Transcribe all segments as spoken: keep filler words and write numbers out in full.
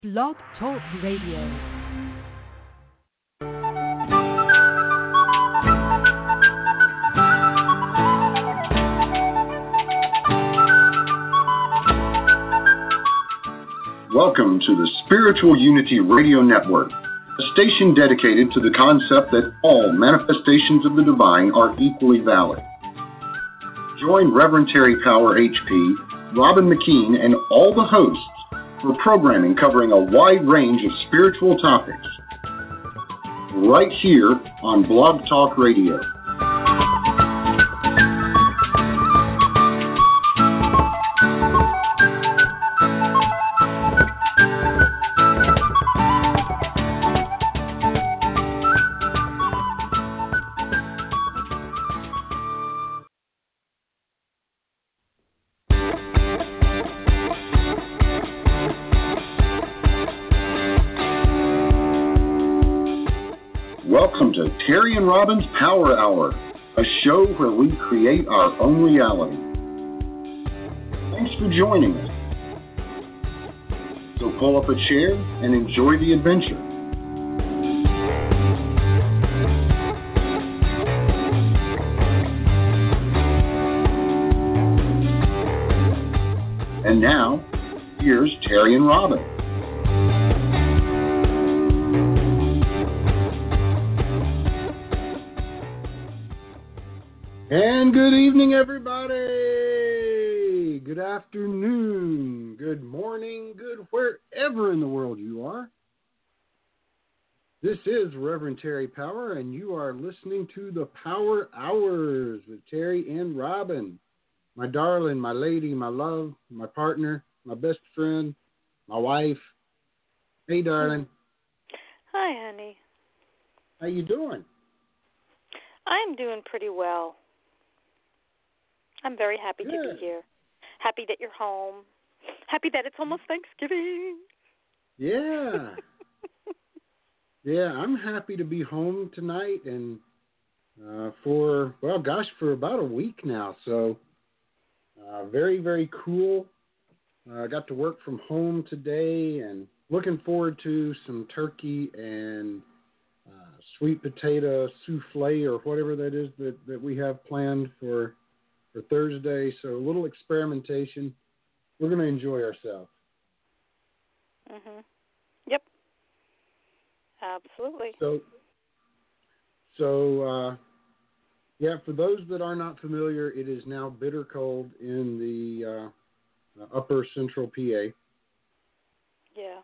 Blog Talk Radio. Welcome to the Spiritual Unity Radio Network, a station dedicated to the concept that all manifestations of the divine are equally valid. Join Reverend Terry Power H P, Robin McKean, and all the hosts for programming covering a wide range of spiritual topics, right here on Blog Talk Radio. Welcome to Terry and Robin's Power Hour, a show where we create our own reality. Thanks for joining us. So pull up a chair and enjoy the adventure. And now, here's Terry and Robin. And good evening, everybody. Good afternoon, good morning, good wherever in the world you are. This is Reverend Terry Power, and you are listening to the Power Hours with Terry and Robin. My darling, my lady, my love, my partner, my best friend, my wife. Hey, darling. Hi, honey. How you doing? I'm doing pretty well. I'm very happy Good. to be here. Happy that you're home. Happy that it's almost Thanksgiving. Yeah. Yeah, I'm happy to be home tonight and uh, for, well, gosh, for about a week now. So uh, very, very cool. I uh, got to work from home today and looking forward to some turkey and uh, sweet potato souffle or whatever that is that, that we have planned for for Thursday, so a little experimentation. We're going to enjoy ourselves. Mhm. Yep. Absolutely. So, so uh, yeah, for those that are not familiar, it is now bitter cold in the uh, uh, upper central P A. Yeah.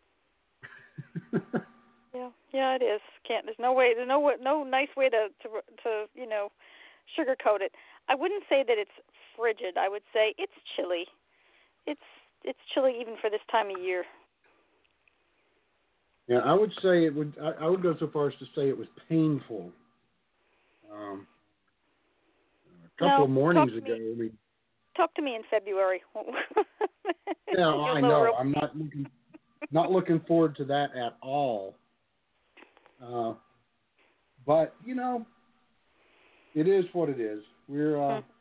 yeah. Yeah, it is. Can't. There's no way. There's no no nice way to to to you know sugarcoat it. I wouldn't say that it's frigid. I would say it's chilly. It's it's chilly even for this time of year. Yeah, I would say it would. I, I would go so far as to say it was painful. Um, a couple no, of mornings talk ago, me, we. Talk to me in February. Yeah, You'll I know. know. Real- I'm not looking, not looking forward to that at all. Uh, but you know, it is what it is. We're. Uh, hmm.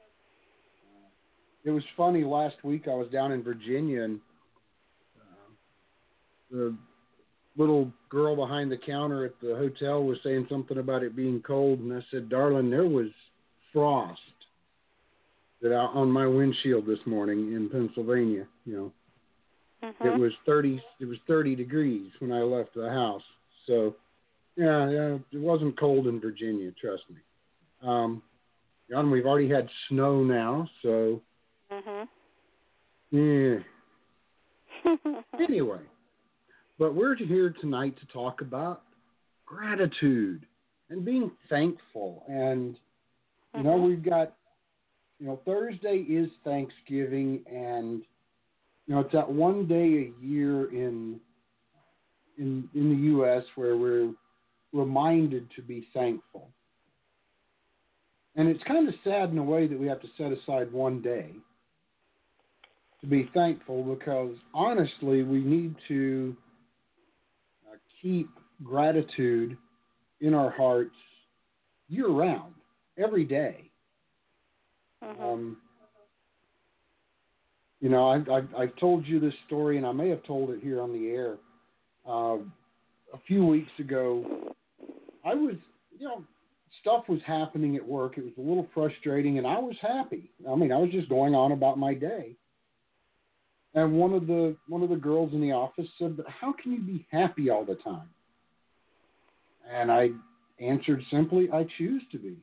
It was funny. Last week I was down in Virginia, and uh, the little girl behind the counter at the hotel was saying something about it being cold, and I said, "Darling, there was frost that out on my windshield this morning in Pennsylvania. You know, Mm-hmm. it was thirty. It was thirty degrees when I left the house. So, yeah, yeah, it wasn't cold in Virginia. Trust me. Um, and we've already had snow now, so." Mhm. Yeah. Anyway, but we're here tonight to talk about gratitude and being thankful. And, you know, Mhm. we've got, you know, Thursday is Thanksgiving, and, you know, it's that one day a year in in in the U S where we're reminded to be thankful. And it's kind of sad in a way that we have to set aside one day to be thankful, because honestly, we need to uh, keep gratitude in our hearts year round, every day. Mhm. Um, You know, I've, I've, I've told you this story, and I may have told it here on the air. Uh, a few weeks ago, I was, you know, stuff was happening at work. It was a little frustrating, and I was happy. I mean, I was just going on about my day. And one of the one of the girls in the office said, "But how can you be happy all the time?" And I answered simply, "I choose to be."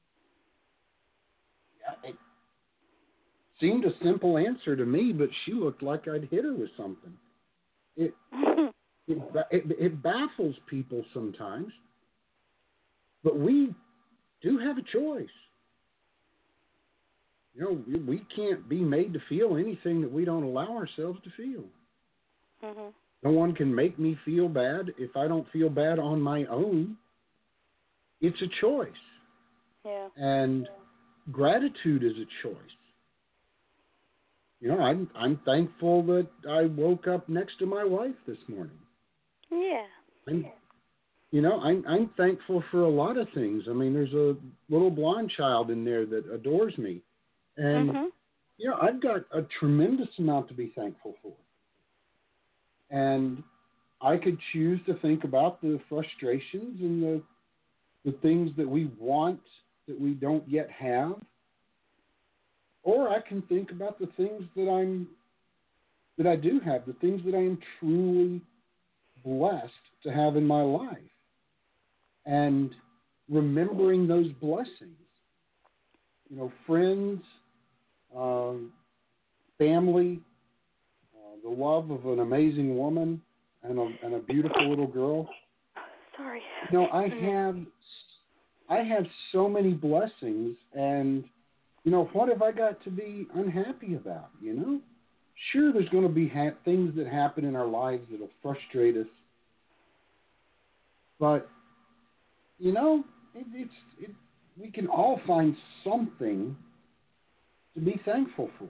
It seemed a simple answer to me, but she looked like I'd hit her with something. It it, it, it baffles people sometimes, but we do have a choice. You know, we, we can't be made to feel anything that we don't allow ourselves to feel. Mm-hmm. No one can make me feel bad if I don't feel bad on my own. It's a choice. Yeah. And yeah. Gratitude is a choice. You know, I'm I'm thankful that I woke up next to my wife this morning. Yeah. I'm, you know, I'm I'm thankful for a lot of things. I mean, there's a little blonde child in there that adores me, and mm-hmm. you know, I've got a tremendous amount to be thankful for. And I could choose to think about the frustrations and the the things that we want that we don't yet have. Or I can think about the things that I'm that I do have, the things that I am truly blessed to have in my life. And remembering those blessings. You know, friends, um, family, uh, the love of an amazing woman and a, and a beautiful little girl. Sorry. You know, I have I have so many blessings, and you know, what have I got to be unhappy about, you know? Sure, there's going to be ha- things that happen in our lives that will frustrate us. But, you know, it, it's it, we can all find something to be thankful for.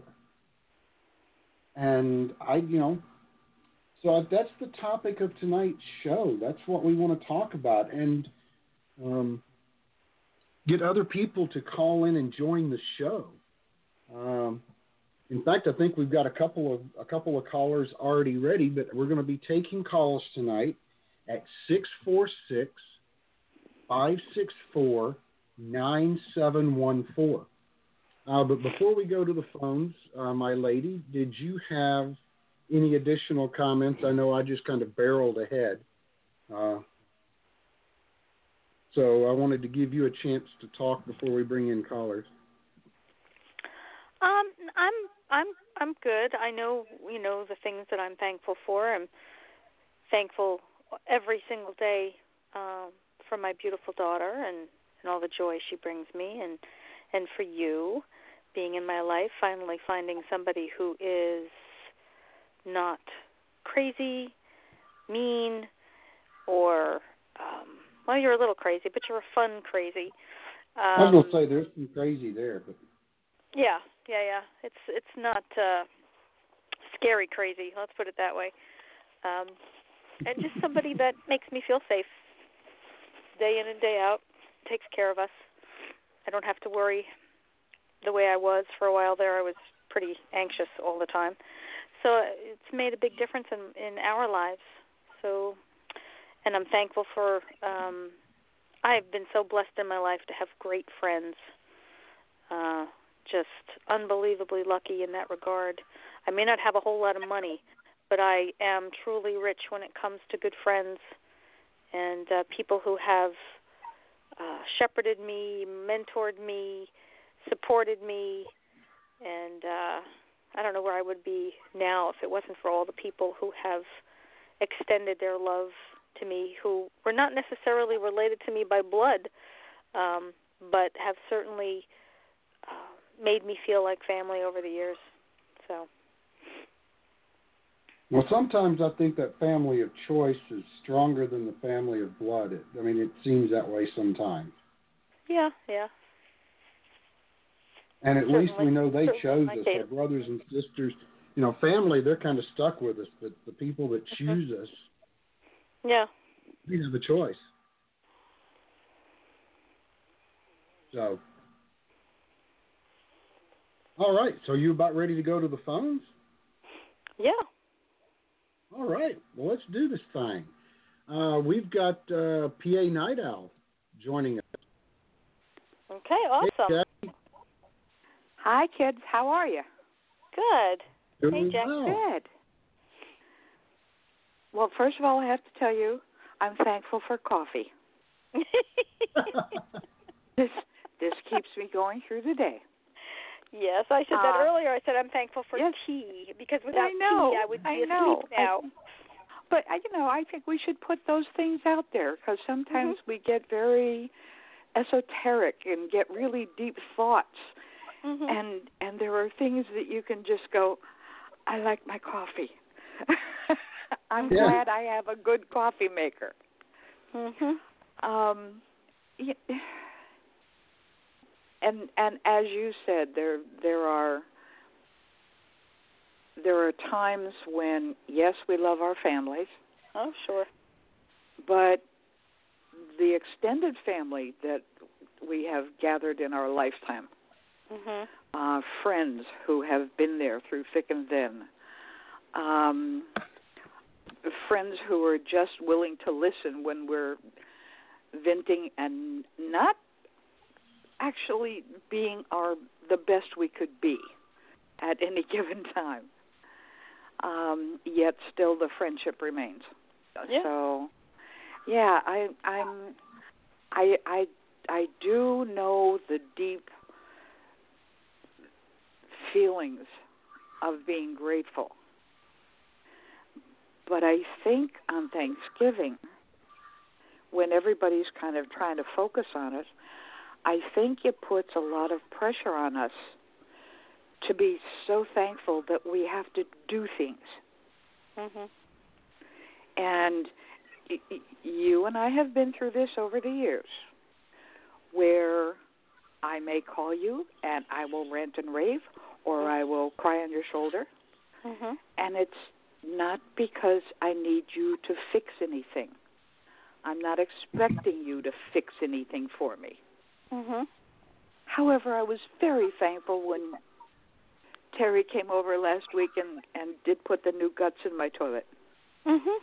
And I, you know, so that's the topic of tonight's show. That's what we want to talk about. And um, get other people to call in and join the show. Um, in fact, I think we've got a couple of a couple of callers already ready, but we're going to be taking calls tonight at six four six, five six four, nine seven one four. Uh, but before we go to the phones, uh, my lady, did you have any additional comments? I know I just kind of barreled ahead. Uh, so I wanted to give you a chance to talk before we bring in callers. Um, I'm I'm I'm good. I know you know the things that I'm thankful for. I'm thankful every single day um, for my beautiful daughter and, and all the joy she brings me, and and for you being in my life, finally finding somebody who is not crazy, mean, or um, well, you're a little crazy, but you're a fun crazy. Um, I was gonna say there's some crazy there, but yeah, yeah, yeah. It's it's not uh, scary crazy. Let's put it that way. Um, and just somebody that makes me feel safe, day in and day out, takes care of us. I don't have to worry the way I was for a while there. I was pretty anxious all the time. So it's made a big difference in, in our lives. So, and I'm thankful for, um, I've been so blessed in my life to have great friends. Uh, just unbelievably lucky in that regard. I may not have a whole lot of money, but I am truly rich when it comes to good friends and uh, people who have uh, shepherded me, mentored me, supported me, and uh, I don't know where I would be now if it wasn't for all the people who have extended their love to me, who were not necessarily related to me by blood, um, but have certainly uh, made me feel like family over the years. So. Well, sometimes I think that family of choice is stronger than the family of blood. It, I mean, it seems that way sometimes. Yeah, yeah. And at Certainly. least we know they chose us, Certainly. our brothers and sisters. You know, family, they're kind of stuck with us, but the people that choose us, yeah, we have a choice. So, all right. So you about ready to go to the phones? Yeah. All right. Well, let's do this thing. Uh, we've got uh, P A Night Owl joining us. Okay, awesome. Hey, Jack. Hi, kids. How are you? Good. Doing Hey, Jack. well. Good. Well, first of all, I have to tell you, I'm thankful for coffee. This this keeps me going through the day. Yes, I said that Uh, earlier. I said I'm thankful for yes. tea because without I know. tea I would be I know. asleep now. I, but I, you know, I think we should put those things out there because sometimes Mm-hmm. we get very esoteric and get really deep thoughts, Mm-hmm. and and there are things that you can just go, I like my coffee. I'm Yeah. glad I have a good coffee maker. Mhm. Um, y- and and as you said, there there are there are times when yes, we love our families, Oh, sure. but the extended family that we have gathered in our lifetime, Mhm. uh, friends who have been there through thick and thin, um, friends who are just willing to listen when we're venting and not actually being our the best we could be at any given time. Um, yet still the friendship remains. Yeah. So yeah, I I'm I I I do know the deep feelings of being grateful. But I think on Thanksgiving, when everybody's kind of trying to focus on it, I think it puts a lot of pressure on us to be so thankful that we have to do things. Mhm. And y- y- you and I have been through this over the years, where I may call you and I will rant and rave, or I will cry on your shoulder, Mhm. and it's not because I need you to fix anything. I'm not expecting you to fix anything for me. Mhm. However, I was very thankful when Terry came over last week and, and did put the new guts in my toilet. Mhm.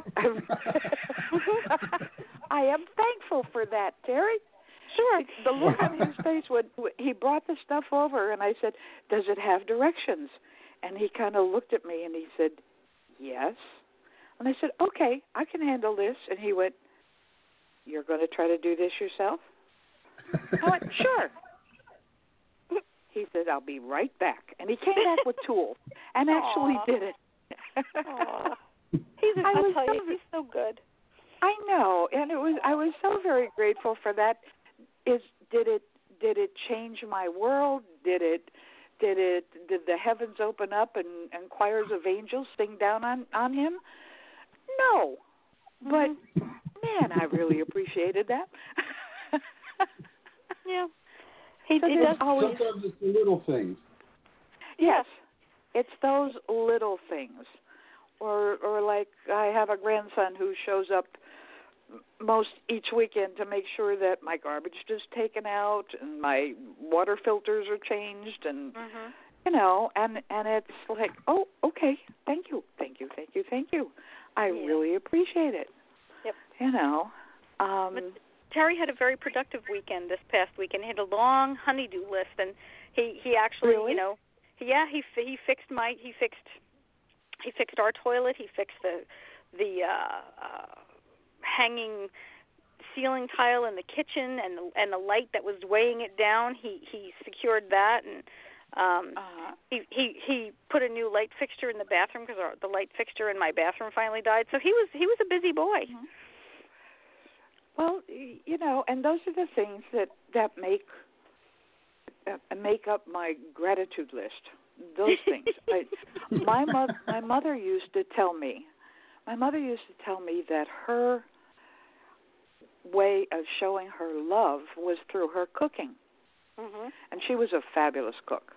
I am thankful for that, Terry. Sure. The look on his face when he brought the stuff over, and I said, "Does it have directions?" And he kind of looked at me and he said, "Yes." And I said, "Okay, I can handle this." And he went, "You're going to try to do this yourself?" I went, "Sure." He said, "I'll be right back." And he came back with tools and actually Aw. did it. Aw. He's a, I I'll was tell you, so- he's so good. I know, and it was I was so very grateful for that. Is did it did it change my world? Did it did it did the heavens open up and, and choirs of angels sing down on, on him? No. But Mhm. man, I really appreciated that. Yeah. He, So he there's does always Sometimes it's the little things. yes. It's those little things. Or or like I have a grandson who shows up most each weekend to make sure that my garbage is taken out and my water filters are changed and Mhm. you know, and and it's like, oh, okay, thank you, thank you, thank you, thank you. I Yeah. really appreciate it. Yep. You know, um, But Terry had a very productive weekend this past weekend. He had a long honeydew list, and he he actually, Really? you know, he, yeah, he he fixed my he fixed he fixed our toilet. He fixed the the uh, uh, hanging ceiling tile in the kitchen and the, and the light that was weighing it down. He he secured that, and um, uh, he he he put a new light fixture in the bathroom because the light fixture in my bathroom finally died. So he was he was a busy boy. Mm-hmm. Well, you know, and those are the things that that make uh, make up my gratitude list. Those things. I, my mother, my mother used to tell me. My mother used to tell me that her way of showing her love was through her cooking, Mhm. and she was a fabulous cook.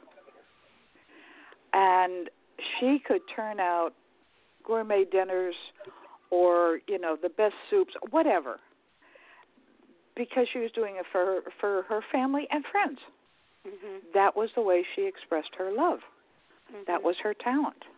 And she could turn out gourmet dinners, or you know, the best soups, whatever, because she was doing it for for her family and friends. Mhm. That was the way she expressed her love. Mhm. That was her talent.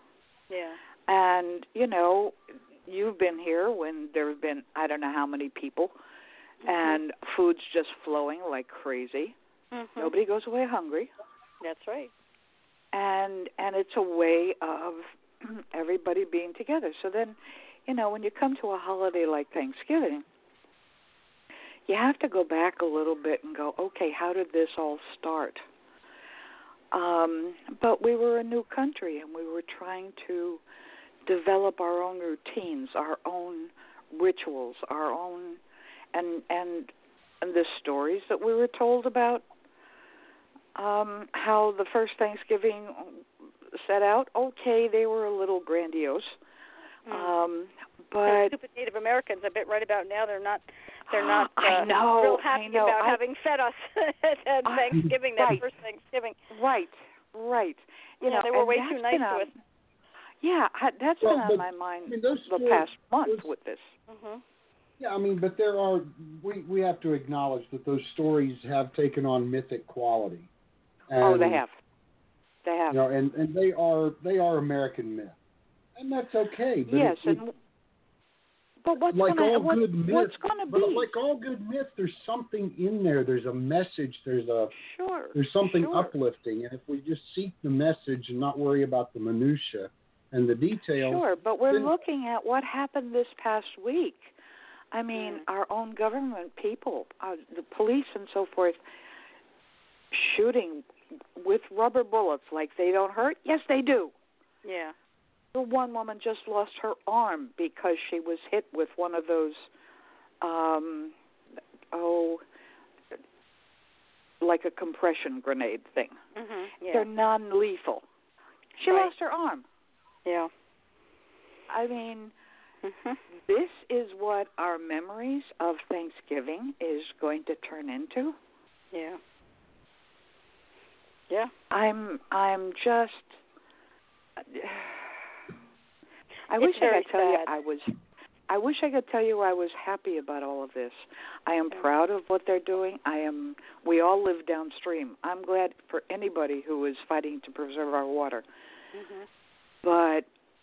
Yeah. And, you know, you've been here when there have been I don't know how many people, mm-hmm. and food's just flowing like crazy. Mm-hmm. Nobody goes away hungry. That's right. And and it's a way of everybody being together. So then, you know, when you come to a holiday like Thanksgiving, you have to go back a little bit and go, okay, how did this all start? Um, but we were a new country, and we were trying to develop our own routines, our own rituals, our own, and and, and the stories that we were told about um, how the first Thanksgiving set out. Okay, they were a little grandiose, mm. um, but the stupid Native Americans, I bet right about now they're not they're not uh, I know, real happy I know. about I, having fed us at Thanksgiving, that right. first Thanksgiving. Right, right. You yeah, know, they were and way that's too nice been to on, us. Yeah, that's well, been on but, my mind I mean, those the stories, past month those, with this. Mm-hmm. Yeah, I mean, but there are we we have to acknowledge that those stories have taken on mythic quality. And, oh, they have. They have. You know, and, and they are they are American myth, and that's okay. But yes, it, and but what's like gonna all what, good myths, what's going to but be? like all good myths, there's something in there. There's a message. There's a sure. There's something sure. uplifting, and if we just seek the message and not worry about the minutia and the details. Sure, but we're then, looking at what happened this past week. I mean, mm. our own government people, uh, the police and so forth, shooting with rubber bullets like they don't hurt. Yes, they do. Yeah. The one woman just lost her arm because she was hit with one of those, um, oh, like a compression grenade thing. Mm-hmm. Yeah. They're non-lethal. She right. lost her arm. Yeah. I mean, mm-hmm. this is what our memories of Thanksgiving is going to turn into. Yeah. Yeah. I'm I'm just I it's wish I could tell sad. you I was I wish I could tell you I was happy about all of this. I am proud of what they're doing. I am we all live downstream. I'm glad for anybody who is fighting to preserve our water. Mm-hmm. But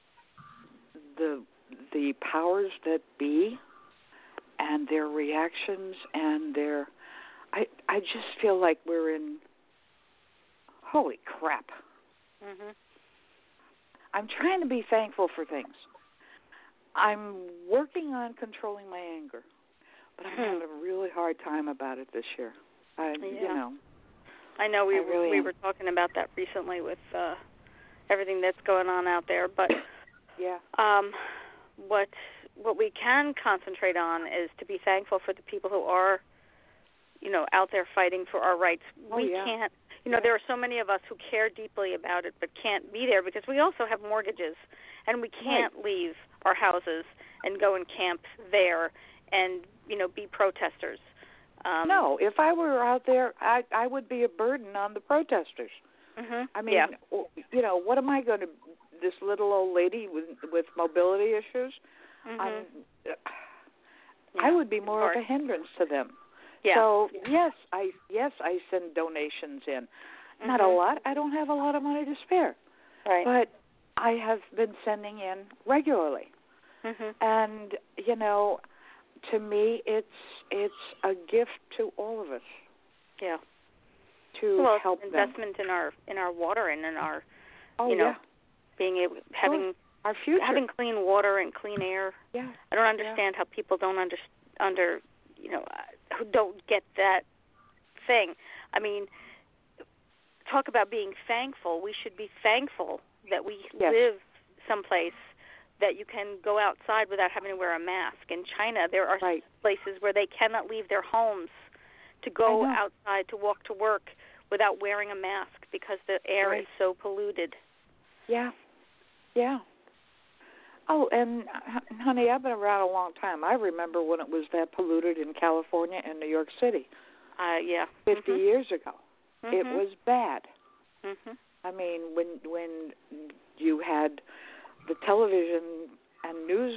the the powers that be and their reactions and their I I just feel like we're in holy crap. Mm-hmm. I'm trying to be thankful for things. I'm working on controlling my anger, but I'm having a really hard time about it this year. I, yeah. You know. I know we I really we am. were talking about that recently with uh, everything that's going on out there, but yeah. Um, what what we can concentrate on is to be thankful for the people who are, you know, out there fighting for our rights. Oh, we yeah. can't, you know, yeah. there are so many of us who care deeply about it but can't be there because we also have mortgages and we can't right. leave our houses and go and camp there and, you know, be protesters. Um, no, if I were out there, I I would be a burden on the protesters. Mm-hmm. I mean, yeah. you know, what am I going to? This little old lady with with mobility issues. Mm-hmm. Um, yeah. I would be more Hard. of a hindrance to them. Yeah. So yeah. yes, I yes I send donations in. Mm-hmm. Not a lot. I don't have a lot of money to spare. Right. But I have been sending in regularly. Mm-hmm. And you know, to me, it's it's a gift to all of us. Yeah. To well, help it's them. investment in our in our water and in our, oh, you know, yeah. being able having sure. our future, having clean water and clean air. Yeah. I don't understand yeah. how people don't under under you know uh, who don't get that thing. I mean, talk about being thankful. We should be thankful that we yes. live someplace that you can go outside without having to wear a mask. In China, there are right. places where they cannot leave their homes to go outside to walk to work without wearing a mask because the air right. is so polluted. Yeah, yeah. Oh, and honey, I've been around a long time. I remember when it was that polluted in California and New York City. Uh, yeah, fifty mm-hmm. years ago. Mm-hmm. It was bad. Mm-hmm. I mean, when when you had the television and news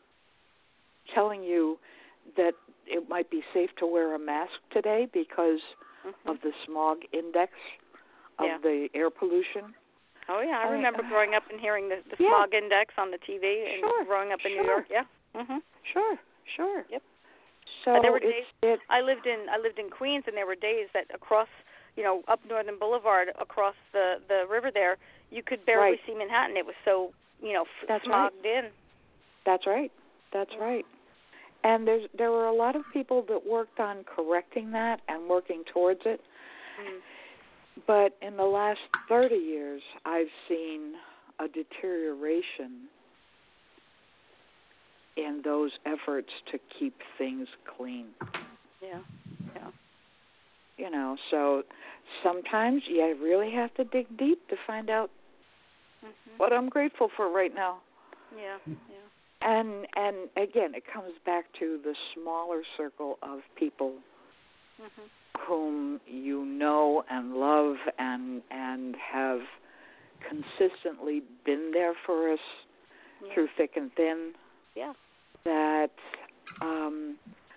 telling you that it might be safe to wear a mask today because mm-hmm. of the smog index of yeah. the air pollution. Oh yeah, I I- remember growing up and hearing the, the Yeah. smog index on the T V and Sure, growing up in sure. New York. Yeah. Mhm. Sure, sure. Yep. So Uh, there were it's days it. I lived in I lived in Queens, and there were days that across, you know, up Northern Boulevard, across the the river there, you could barely Right. see Manhattan. It was so, you know, f- That's right. smogged in. That's right. That's right. And there's there were a lot of people that worked on correcting that and working towards it. Mm. But in the last thirty years, I've seen a deterioration in those efforts to keep things clean. Yeah. Yeah. You know, so sometimes you really have to dig deep to find out Mhm. what I'm grateful for right now. Yeah. Yeah. And and again, it comes back to the smaller circle of people Mhm. whom you know and love and and have consistently been there for us Yeah. through thick and thin. Yeah. That um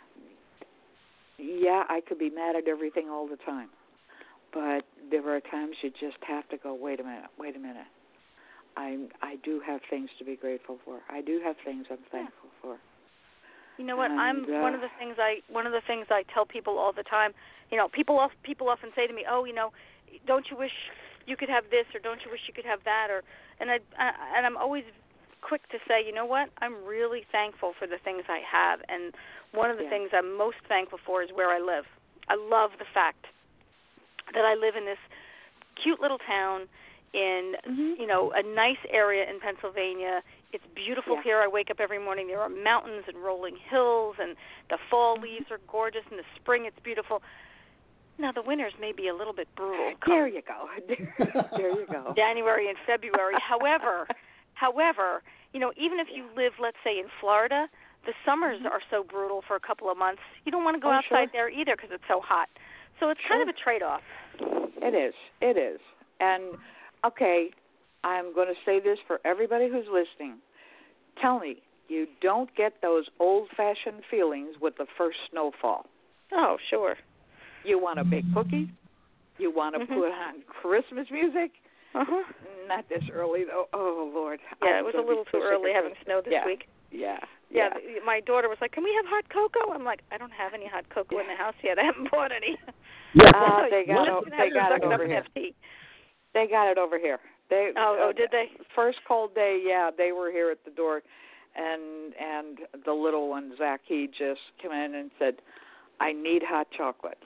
yeah, I could be mad at everything all the time. But there are times you just have to go, wait a minute, wait a minute. I I do have things to be grateful for. I do have things I'm thankful for. You know what? And, I'm uh, one of the things I one of the things I tell people all the time. You know, people of, people often say to me, "Oh, you know, don't you wish you could have this, or don't you wish you could have that?" Or and I, I and I'm always quick to say, you know what? I'm really thankful for the things I have, and one of the Yeah. things I'm most thankful for is where I live. I love the fact that I live in this cute little town in, Mhm. you know, a nice area in Pennsylvania. It's beautiful Yeah. here. I wake up every morning. There are mountains and rolling hills, and the fall Mm-hmm. leaves are gorgeous. In the spring, it's beautiful. Now, the winters may be a little bit brutal. There you go. There you go. January and February. however, however, you know, even if you live, let's say, in Florida, the summers Mhm. are so brutal for a couple of months. You don't want to go Oh, outside sure. there either because it's so hot. So it's kind Sure. of a trade-off. It is. It is. And, okay, I'm going to say this for everybody who's listening. Tell me, you don't get those old-fashioned feelings with the first snowfall. Oh, sure. You want a big cookie. You want to Mhm. put on Christmas music. Uh-huh. Not this early, though. Oh, Lord. Yeah, I'm it was a gonna be little so too sick early of having this. snow this Yeah. week. Yeah. Yeah, Yeah. the- my daughter was like, "Can we have hot cocoa?" I'm like, "I don't have any hot cocoa in the house yet. I haven't bought any." Yeah. Uh, they got Just it- gonna they have to got suck it up over and here. have tea. They got it over here. They Oh, oh, uh, did they? First cold day, yeah, they were here at the door, and and the little one, Zach, he just came in and said, "I need hot chocolate."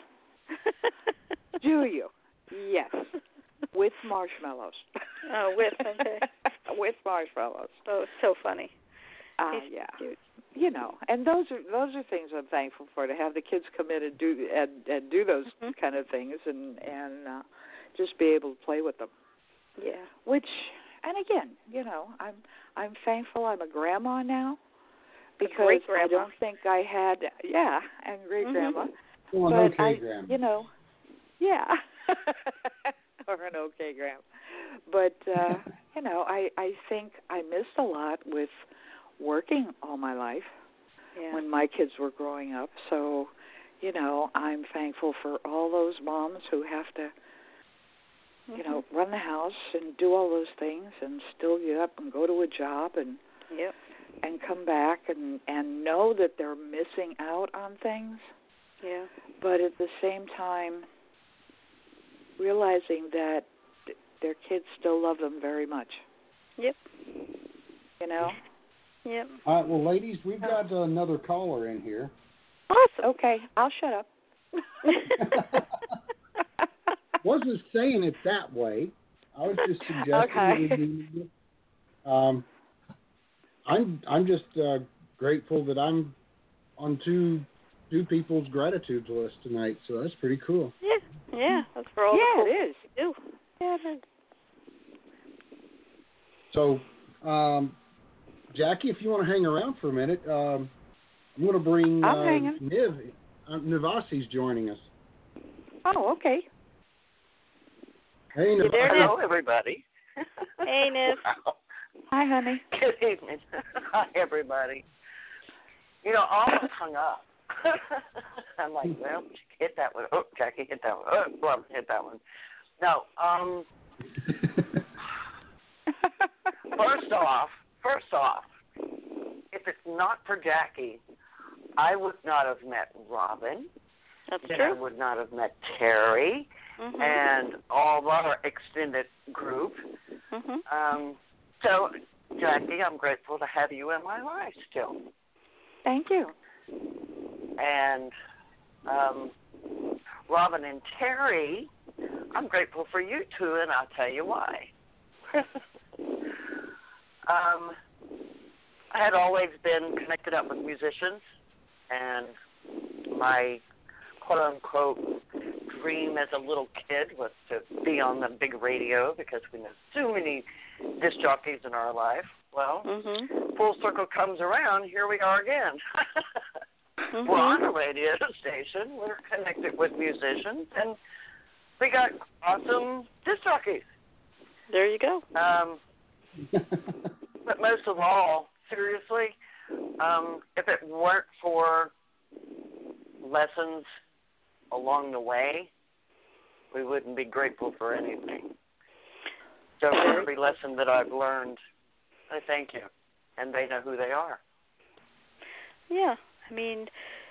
Do you? Yes, with marshmallows. Oh, with, okay. With marshmallows. Oh, it's so funny. Ah, He's yeah. cute. You know, and those are those are things I'm thankful for, to have the kids come in and do and, and do those Mhm. kind of things, and and uh, just be able to play with them. Yeah. Which, and again, you know, I'm I'm thankful I'm a grandma now, because great-grandma. I don't think I had, yeah, and great grandma, Mhm. Well, but an okay, I, Grandma. you know, yeah, or an okay grandma, but uh, you know, I I think I missed a lot with working all my life Yeah. when my kids were growing up. So, you know, I'm thankful for all those moms who have to, you know, Mhm. run the house and do all those things and still get up and go to a job and Yep. and come back and, and know that they're missing out on things, Yeah. but at the same time realizing that th- their kids still love them very much, Yep. you know? Yep. All right, well, ladies, we've got uh, another caller in here. Awesome. Okay, I'll shut up. Wasn't saying it that way. I was just suggesting Okay. it would be. Um, I'm I'm just uh, grateful that I'm on two two people's gratitude list tonight. So that's pretty cool. Yeah. Yeah. That's for all Yeah, the cool it is. do. Yeah, it is. So, um, Jackie, if you want to hang around for a minute, um, I'm going to bring I'm uh, hanging. Niv. Uh, Nivasi's joining us. Oh, okay. Hey, You Niv. there, Hello, Niv? everybody. Hey, Niv. Wow. Hi, honey. Good evening. Hi, everybody. You know, I almost hung up. I'm like, well, hit that one. Oh, Jackie hit that one. Oh, Barbara hit that one. No, um, first off, first off, if it's not for Jackie, I would not have met Robin. That's then true. I would not have met Terry Mm-hmm. and all of our extended group. Mm-hmm. Um, so, Jackie, I'm grateful to have you in my life still. Thank you. And um, Robin and Terry, I'm grateful for you too, and I'll tell you why. um, I had always been connected up with musicians, and my quote-unquote dream as a little kid was to be on the big radio because we know so many disc jockeys in our life. Well, Mm-hmm. full circle comes around, here we are again. Mm-hmm. We're on a radio station, we're connected with musicians, and we got awesome disc jockeys. There you go. Um, but most of all, seriously, um, if it weren't for lessons along the way, we wouldn't be grateful for anything. So for every lesson that I've learned, I thank you, and they know who they are. Yeah, I mean,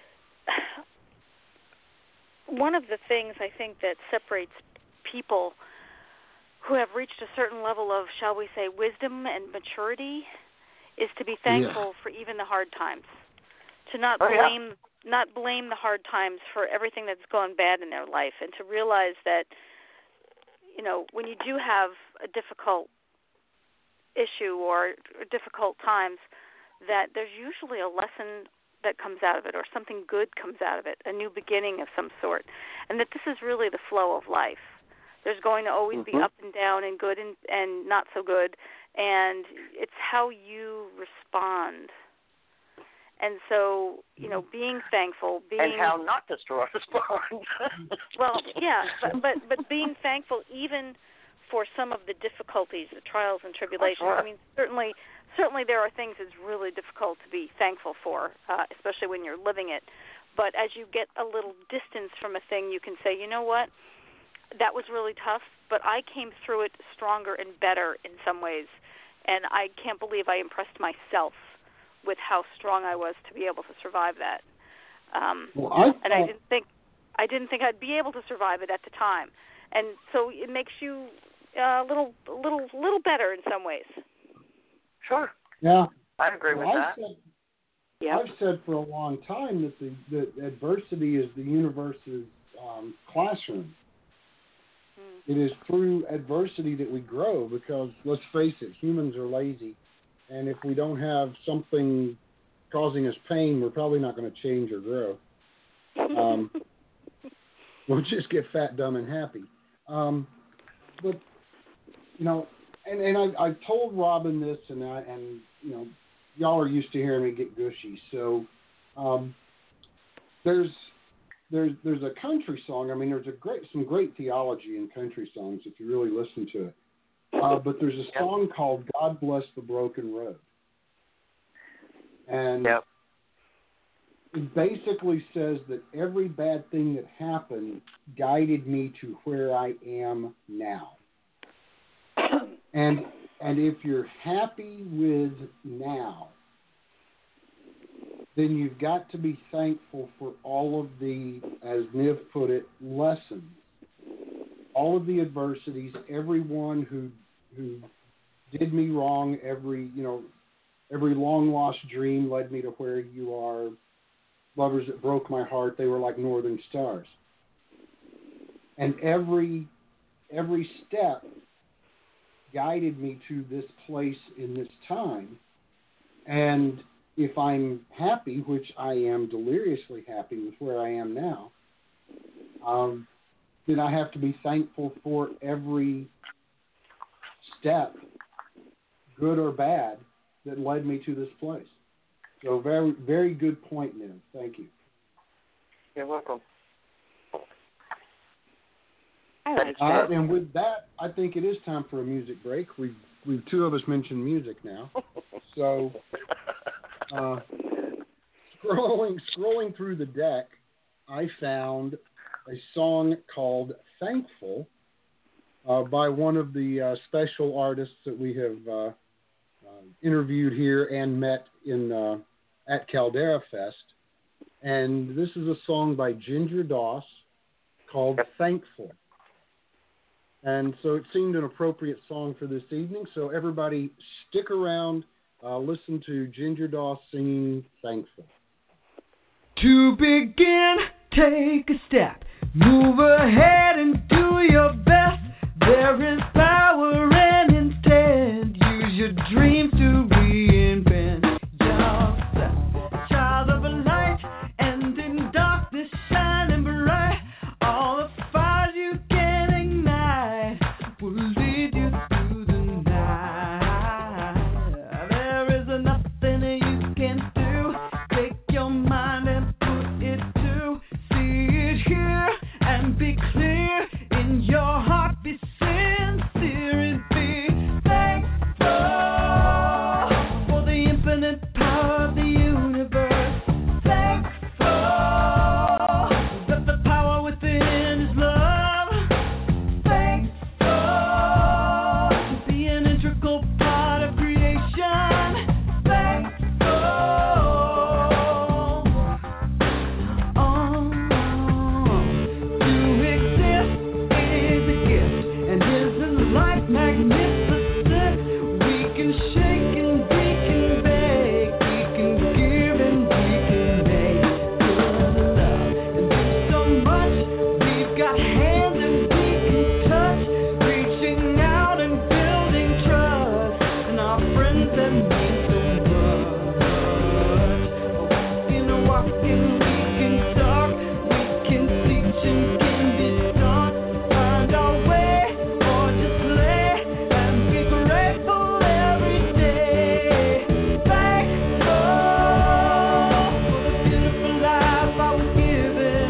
one of the things I think that separates people who have reached a certain level of, shall we say, wisdom and maturity is to be thankful Yeah. for even the hard times, to not Oh, yeah. blame not blame the hard times for everything that's gone bad in their life, and to realize that, you know, when you do have a difficult issue or difficult times, that there's usually a lesson that comes out of it, or something good comes out of it, a new beginning of some sort, and that this is really the flow of life. There's going to always Mm-hmm. be up and down and good and, and not so good, and it's how you respond. And so, you know, being thankful, being And how not to respond. well, yeah, but, but but being thankful even for some of the difficulties, the trials and tribulations. Oh, sure. I mean, certainly, certainly there are things that's really difficult to be thankful for, uh, especially when you're living it. But as you get a little distance from a thing, you can say, you know what, that was really tough, but I came through it stronger and better in some ways, and I can't believe I impressed myself with how strong I was to be able to survive that. Um, well, I and I thought- didn't think I didn't think I'd be able to survive it at the time, and so it makes you uh, a little, little, little better in some ways. Sure. yeah. I agree Well, with I've that. said, Yep. I've said for a long time that the that adversity is the universe's um, classroom. Hmm. It is through adversity that we grow, because let's face it, humans are lazy, and if we don't have something causing us pain, we're probably not going to change or grow. Um, we'll just get fat, dumb, and happy. Um, but you know, and and I I told Robin this, and I and you know, y'all are used to hearing me get gushy, so um, there's. There's there's a country song. I mean, there's a great some great theology in country songs if you really listen to it. Uh, but there's a song called "God Bless the Broken Road," and Yep. it basically says that every bad thing that happened guided me to where I am now. And and if you're happy with now, then you've got to be thankful for all of the, as Niv put it, lessons, all of the adversities, everyone who who did me wrong, every you know, every long lost dream led me to where you are. Lovers that broke my heart, they were like northern stars. And every every step guided me to this place in this time. And if I'm happy, which I am deliriously happy with where I am now, um, then I have to be thankful for every step, good or bad, that led me to this place. So very, very good point, Niv. Thank you. You're welcome. I like Uh, that. and with that, I think it is time for a music break. We've, we've two of us mentioned music now. So uh, scrolling scrolling through the deck, I found a song called "Thankful" uh, by one of the uh, special artists that we have uh, interviewed here and met in uh, at Caldera Fest. And this is a song by Ginger Doss called Thankful. And so it seemed an appropriate song for this evening. So everybody stick around, uh, listen to Ginger Doss singing Thankful. To begin, take a step, move ahead and do your best. There is power and intent. Use your dreams to reinvent yourself. Child of a light, and in darkness shining bright. All the fires you can ignite will lead you through the night. There is nothing you can do. Take your mind and put it to. See it here and be clear in your heart. Be sincere and be thankful for the infinite power of the universe. Thankful that the power within is love. Thankful to be an integral part of creation. Thankful. Oh, to exist is a gift, and isn't life magnificent? We can shake and we can bake, we can give and we can make good love and do so much. We've got hands and we can touch, reaching out and building trust, and our friends that mean so much. We can walk and we can talk, we can teach and can be taught. Find our way or just lay and be grateful every day. Thankful for the beautiful life I was given.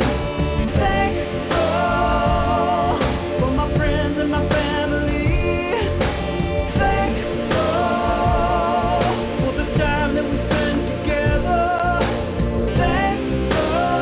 Thankful for my friends and my family. Thankful for the time that we spend together. Thankful.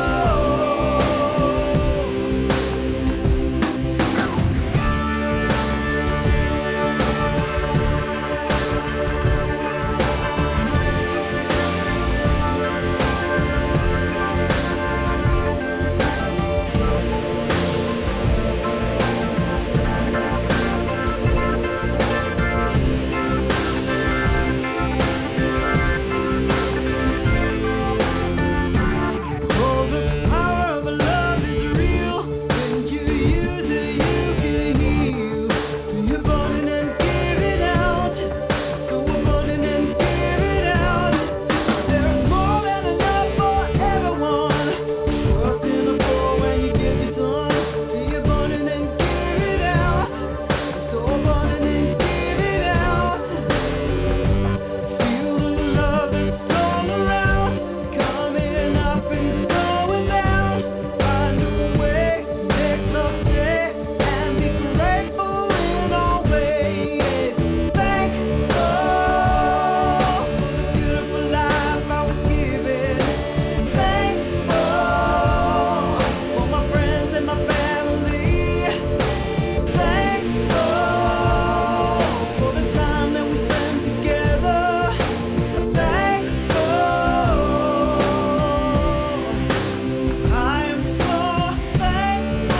Oh, the power of love is real. When you use it, you can heal. So you're burning and give it out. So we're burning and give it out. There's more than enough for everyone. What's in the bowl when you give it some? So you're burning and give it out. So burning and give it out. Feel the love that's all around, coming up and going down. Find a way, make love stay, and be grateful in all ways. Thankful for the beautiful life I was given. Thankful for my friends and my family. Thankful for the time that we spend together. Thankful. I am so thankful.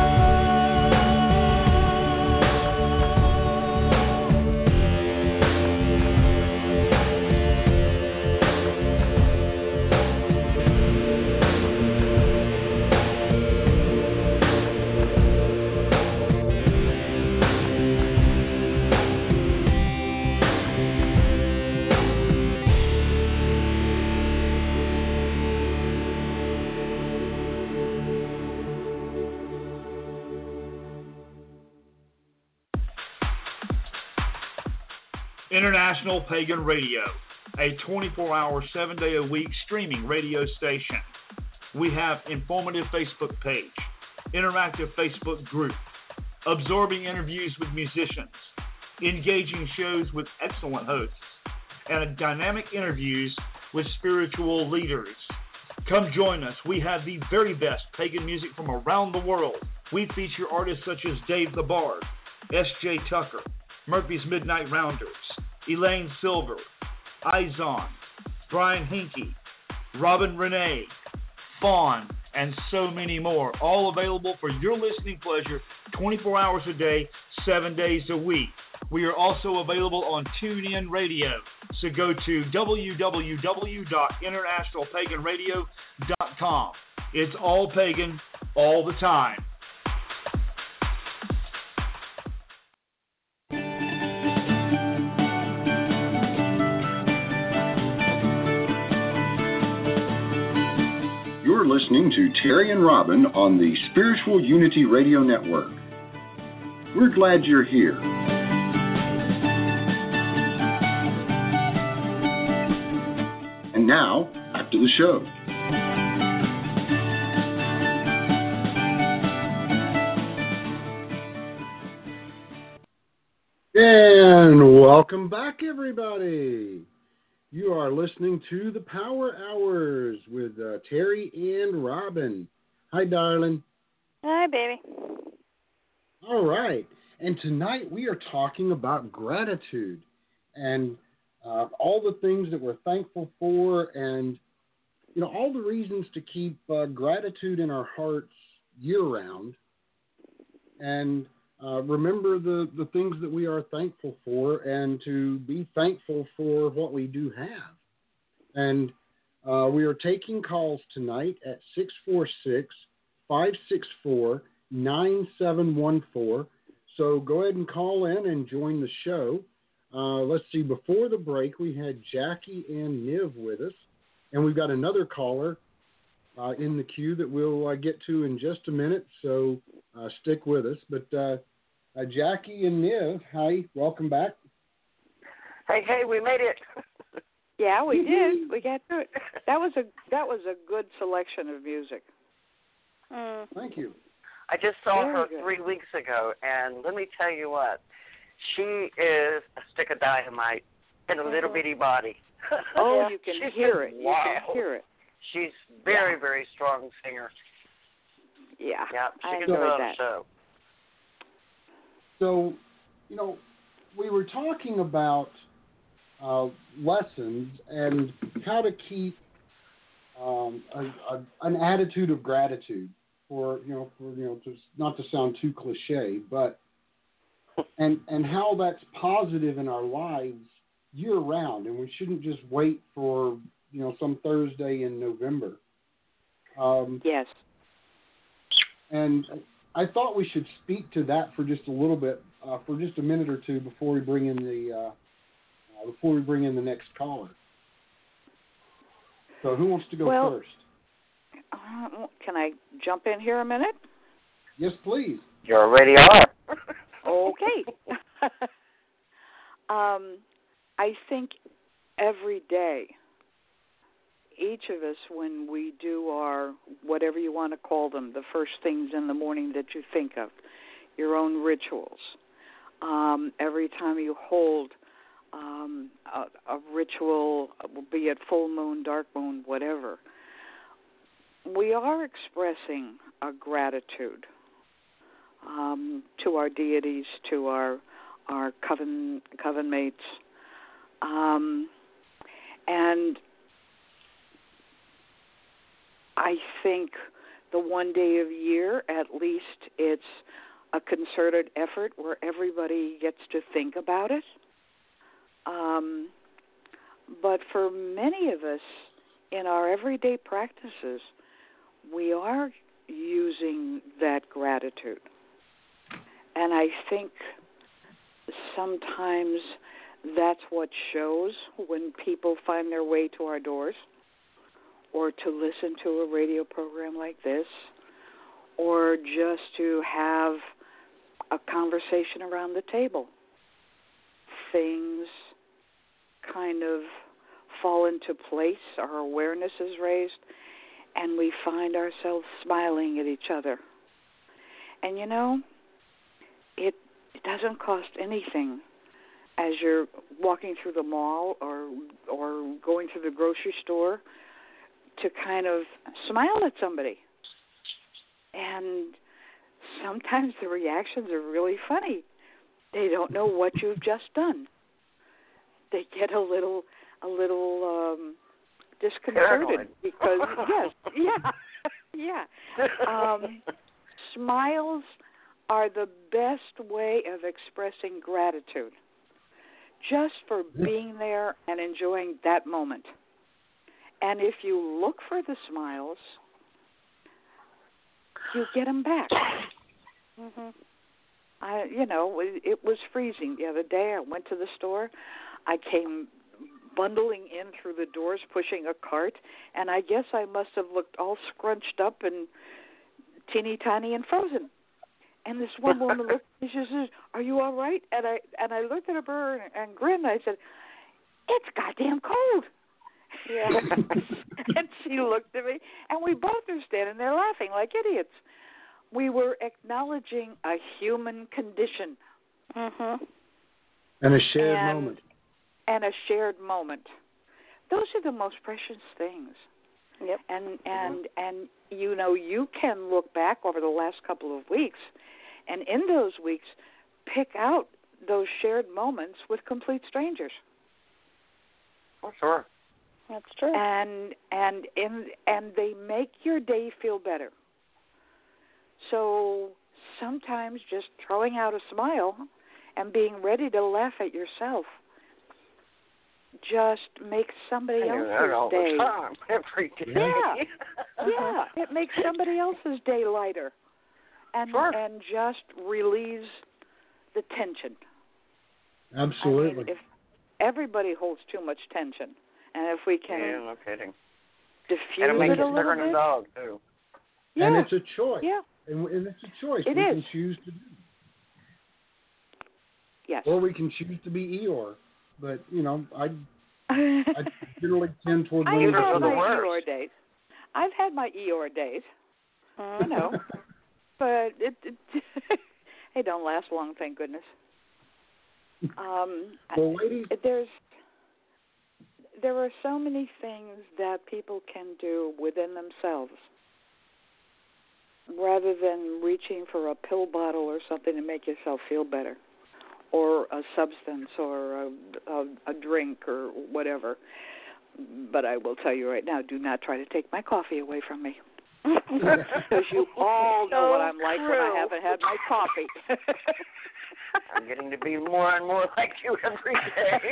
International Pagan Radio, a twenty-four hour, seven day a week streaming radio station. We have informative Facebook page, interactive Facebook group, absorbing interviews with musicians, engaging shows with excellent hosts, and dynamic interviews with spiritual leaders. Come join us. We have the very best pagan music from around the world. We feature artists such as Dave the Bard, S J Tucker, Murphy's Midnight Rounders, Elaine Silver, Izon, Brian Hinkie, Robin Renee, Fawn, and so many more, all available for your listening pleasure twenty-four hours a day, seven days a week. We are also available on TuneIn Radio, so go to w w w dot international pagan radio dot com. It's all pagan, all the time. You're listening to Terry and Robin on the Spiritual Unity Radio Network. We're glad you're here. And now, back to the show. And welcome back, everybody. You are listening to the Power Hours with uh, Terry and Robin. Hi, darling. Hi, baby. All right. And tonight we are talking about gratitude and uh, all the things that we're thankful for and, you know, all the reasons to keep uh, gratitude in our hearts year-round. And uh, remember the, the things that we are thankful for and to be thankful for what we do have. And uh, we are taking calls tonight at six four six, five six four, nine seven one four. So go ahead and call in and join the show. Uh, let's see, before the break, we had Jackie and Niv with us. And we've got another caller uh, in the queue that we'll uh, get to in just a minute. So uh, stick with us. But uh, uh, Jackie and Niv, hi, welcome back. Hey, hey, we made it. Yeah, we did. We got through it. That was a that was a good selection of music. Mm. Thank you. I just saw Very her good. three weeks ago, and let me tell you what, she is a stick of dynamite in a little Mhm. bitty body. Oh, Yeah. you can She's hear it. just You wild. can hear it. She's very, Yeah. very strong singer. Yeah, Yeah, she I can put enjoyed on a that. show. So, you know, we were talking about uh, lessons and how to keep um, a, a, an attitude of gratitude for, you know, for, you know, to, not to sound too cliche, but and and how that's positive in our lives year round, and we shouldn't just wait for, you know, some Thursday in November. Um, Yes. And I thought we should speak to that for just a little bit, uh, for just a minute or two before we bring in the uh, uh, before we bring in the next caller. So who wants to go Well- first? Uh, can I jump in here a minute? Yes, please. You already are. Okay. um, I think every day, each of us, when we do our, whatever you want to call them, the first things in the morning that you think of, your own rituals, um, every time you hold um, a, a ritual, be it full moon, dark moon, whatever, we are expressing a gratitude um, to our deities, to our our coven coven mates, um, and I think the one day of year, at least, it's a concerted effort where everybody gets to think about it. Um, but for many of us, in our everyday practices, we are using that gratitude. And I think sometimes that's what shows when people find their way to our doors, or to listen to a radio program like this, or just to have a conversation around the table. Things kind of fall into place, our awareness is raised, and we find ourselves smiling at each other. And you know, it, it doesn't cost anything as you're walking through the mall or or going through the grocery store to kind of smile at somebody. And sometimes the reactions are really funny. They don't know what you've just done. they get a little a little um, disconcerted because yes, yeah, yeah. Um, smiles are the best way of expressing gratitude, just for being there and enjoying that moment. And if you look for the smiles, you get them back. Mhm. I, you know, it, it was freezing the other day. I went to the store. I came bundling in through the doors, pushing a cart, and I guess I must have looked all scrunched up and teeny tiny and frozen. And this one woman looked at me, she says, "Are you all right?" And I and I looked at her and, and grinned. I said, "It's goddamn cold." Yeah. And she looked at me, and we both were standing there laughing like idiots. We were acknowledging a human condition. Mhm. And a shared and, moment. And a shared moment. Those are the most precious things. Yep. And and and you know, you can look back over the last couple of weeks, and in those weeks, pick out those shared moments with complete strangers. Oh, sure. That's true. And and in and they make your day feel better. So sometimes just throwing out a smile and being ready to laugh at yourself just makes somebody I do else's that all day. the time, every day. Yeah, yeah. It makes somebody else's day lighter, and Sure. and just relieves the tension. Absolutely. I mean, if everybody holds too much tension, and if we can Yeah, no kidding. diffuse And it makes it a you little sicker than a bit, dog, too. yeah, And it's a choice. yeah, And, and it's a choice. It we is. can choose to do. yes. Or we can choose to be Eeyore. But, you know, I I generally tend toward I've leaning had to my the worst. Eeyore days. I've had my Eeyore days, Mhm. you know, but it, it they don't last long, thank goodness. Um, Well, ladies, there's there are so many things that people can do within themselves rather than reaching for a pill bottle or something to make yourself feel better, or a substance or a, a, a drink or whatever. But I will tell you right now, do not try to take my coffee away from me. Because you all know So what I'm like when I true. haven't had my coffee. I'm getting to be more and more like you every day.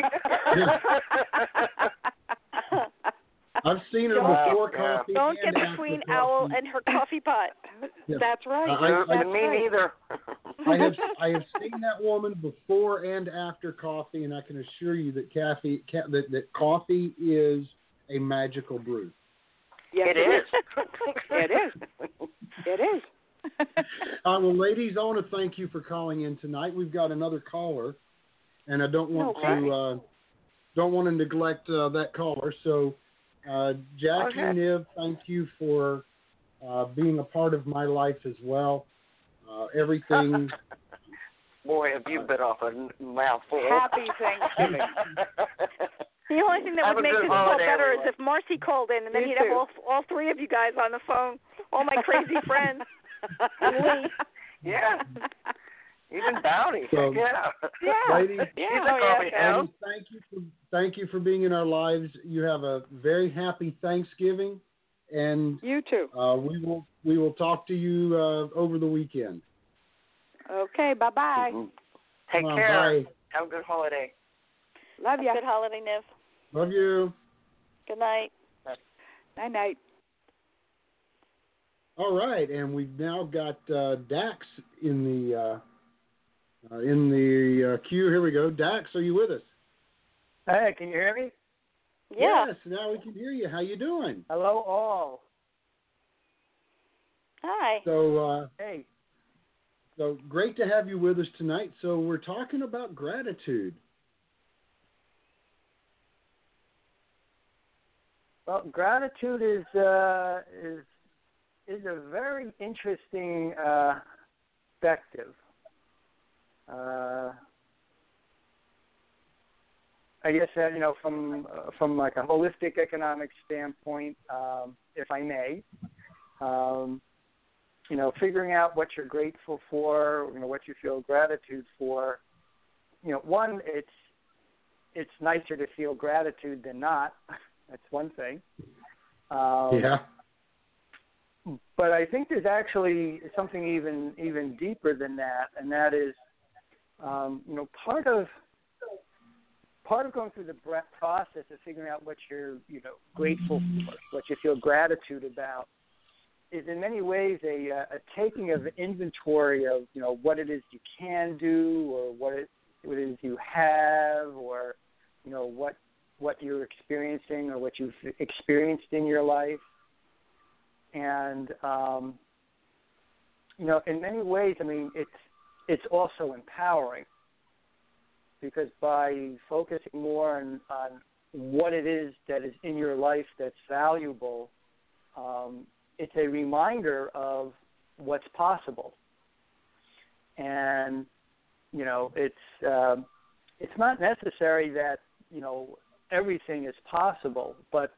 I've seen her Don't before get- coffee. Don't and get after between coffee. Owl and her coffee pot. Yeah. That's right. I- No, I- That's me right. neither. I have I have seen that woman before and after coffee, and I can assure you that coffee ca- that, that coffee is a magical brew. Yes, It is. It is. It is. Uh, well, ladies, I want to thank you for calling in tonight. We've got another caller, and I don't want Okay. to uh, don't want to neglect uh, that caller. So, uh, Jackie, Okay. Niv, thank you for uh, being a part of my life as well. Uh, everything. Boy, have you bit off a mouthful. Happy Thanksgiving. The only thing that Have would a make good this all holiday, better everyone. is if Marcy called in, and then You you'd have too. all, all three of you guys on the phone, all my crazy friends. And Lee. Yeah. Even Bounty. So- yeah. Yeah. Ladies, Yeah. She's a Oh, yeah. coffee house. ladies, thank you for thank you for being in our lives. You have a very happy Thanksgiving, and You too. uh, we will we will talk to you uh, over the weekend. Okay. Bye bye. Mhm. Take Come on, care. bye. Have a good holiday. Love ya. Good holiday, Niv. Love you. Good night. Night night. All right, and we've now got uh, Dax in the uh, uh, in the uh, queue. Here we go. Dax, are you with us? Hey, can you hear me? Yeah. Yes. Now we can hear you. How you doing? Hello, all. Hi. So, uh, Hey, so great to have you with us tonight. So we're talking about gratitude. well, gratitude is uh, is is a very interesting uh, perspective. Uh, I guess uh, you know from uh, from like a holistic economic standpoint, um, if I may. Um, you know, figuring out what you're grateful for, you know, what you feel gratitude for. You know, one, it's it's nicer to feel gratitude than not. That's one thing. Um, yeah. But I think there's actually something even even deeper than that, and that is, um, you know, part of part of going through the process of figuring out what you're, you know, grateful for, what you feel gratitude about, is in many ways a, a taking of inventory of, you know, what it is you can do, or what it, what it is you have, or, you know, what what you're experiencing or what you've experienced in your life. And, um, you know, in many ways, I mean, it's it's also empowering, because by focusing more on, on what it is that is in your life that's valuable, um, it's a reminder of what's possible. And, you know, it's uh, it's not necessary that, you know, everything is possible, but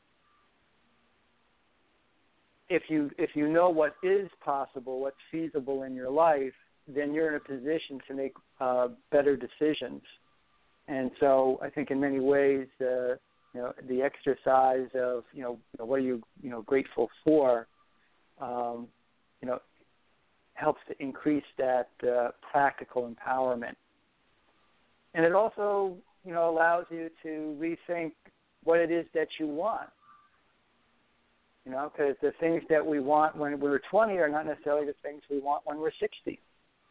if you if you know what is possible, what's feasible in your life, then you're in a position to make uh, better decisions. And so I think in many ways, uh, you know, the exercise of, you know, you know, what are you, you know, grateful for, um, you know, helps to increase that uh, practical empowerment. And it also, you know, allows you to rethink what it is that you want. You know, because the things that we want when we're twenty are not necessarily the things we want when we're sixty.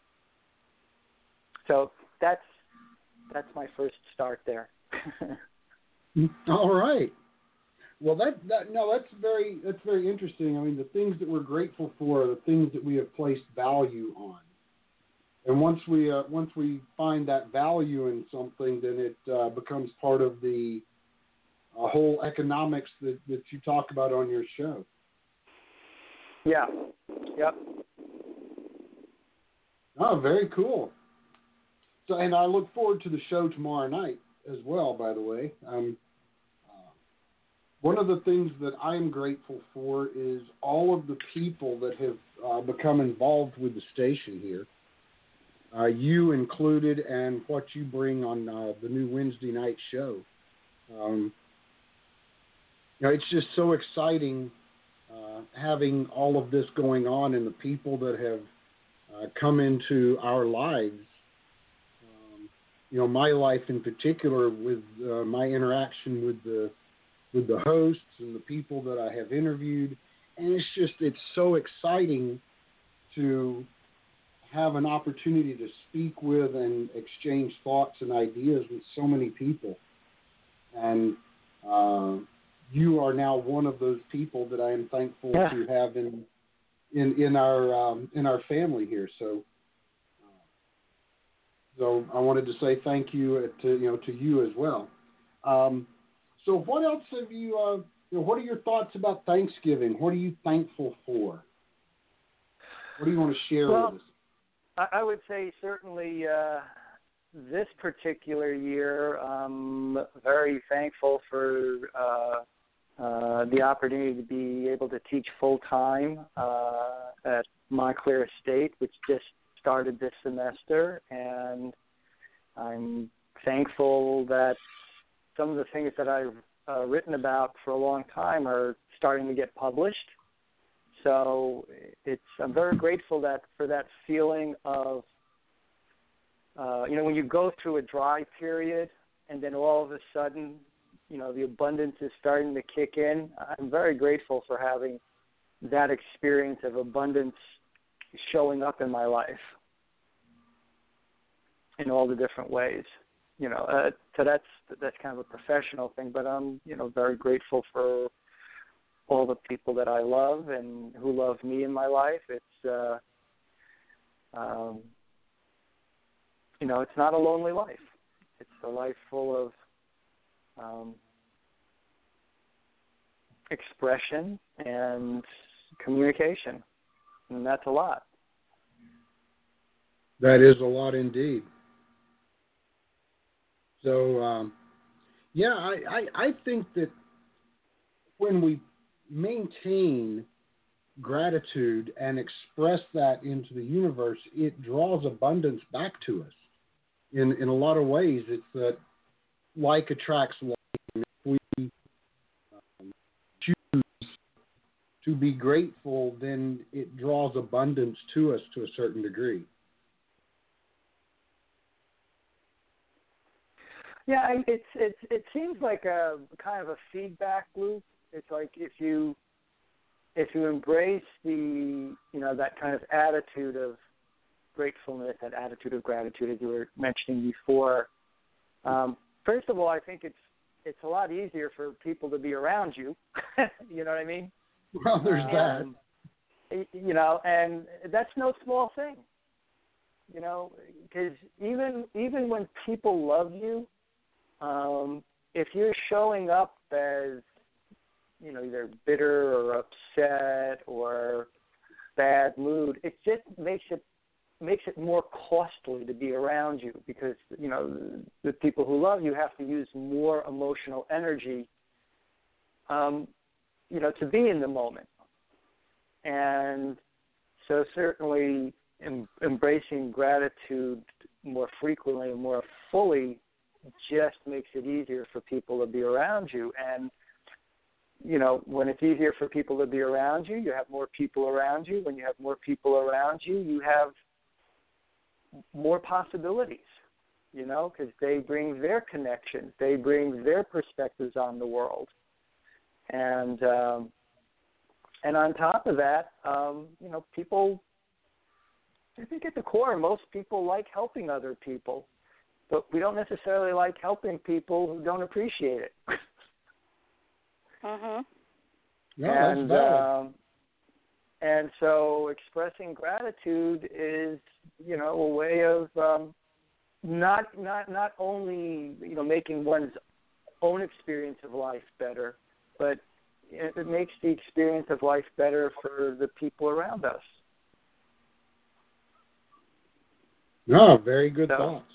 So that's that's my first start there. All right. Well, that that no, that's very that's very interesting. I mean, the things that we're grateful for are the things that we have placed value on. And once we uh, once we find that value in something, then it uh, becomes part of the uh, whole economics that, that you talk about on your show. Yeah. Yep. Oh, very cool. So, and I look forward to the show tomorrow night as well, by the way. Um, uh, one of the things that I'm grateful for is all of the people that have uh, become involved with the station here. Uh, you included, and what you bring on uh, the new Wednesday night show. Um, you know, it's just so exciting uh, having all of this going on, and the people that have uh, come into our lives. Um, you know, my life in particular, with uh, my interaction with the with the hosts and the people that I have interviewed, and it's just it's so exciting to have an opportunity to speak with and exchange thoughts and ideas with so many people. And uh, you are now one of those people that I am thankful yeah. to have in in in our um, in our family here. So, uh, so I wanted to say thank you to you know to you as well. Um, so, what else have you? Uh, you know, what are your thoughts about Thanksgiving? What are you thankful for? What do you want to share well, with us? I would say certainly uh, this particular year, I'm very thankful for uh, uh, the opportunity to be able to teach full-time uh, at Montclair State, which just started this semester. And I'm thankful that some of the things that I've uh, written about for a long time are starting to get published. So it's I'm very grateful that for that feeling of, uh, you know, when you go through a dry period and then all of a sudden, you know, the abundance is starting to kick in. I'm very grateful for having that experience of abundance showing up in my life in all the different ways. You know, uh, so that's that's kind of a professional thing, but I'm, you know, very grateful for all the people that I love and who love me in my life. It's, uh, um, you know, it's not a lonely life. It's a life full of um, expression and communication, and that's a lot. That is a lot indeed. So, um, yeah, I, I, I think that when we maintain gratitude and express that into the universe, it draws abundance back to us. In in a lot of ways, it's that like attracts like. And if we um, choose to be grateful, then it draws abundance to us to a certain degree. Yeah, I- it's it's it seems like a kind of a feedback loop. It's like if you if you embrace the you know that kind of attitude of gratefulness, that attitude of gratitude, as you were mentioning before. Um, first of all, I think it's it's a lot easier for people to be around you. You know what I mean? Well, there's um, that. You know, and that's no small thing. You know, because even even when people love you, um, if you're showing up as you know either bitter or upset or bad mood, it just makes it makes it more costly to be around you because, you know, the people who love you have to use more emotional energy, um, you know, to be in the moment. And so certainly em- embracing gratitude more frequently and more fully just makes it easier for people to be around you. And, you know, when it's easier for people to be around you, you have more people around you. When you have more people around you, you have more possibilities, you know, because they bring their connections, they bring their perspectives on the world, and um, and on top of that, um, you know, people. I think at the core, most people like helping other people, but we don't necessarily like helping people who don't appreciate it. Mhm. Yeah, and that's valid. um, and so expressing gratitude is, you know, a way of um, not not not only, you know, making one's own experience of life better, but it, it makes the experience of life better for the people around us. No, very good So, thoughts.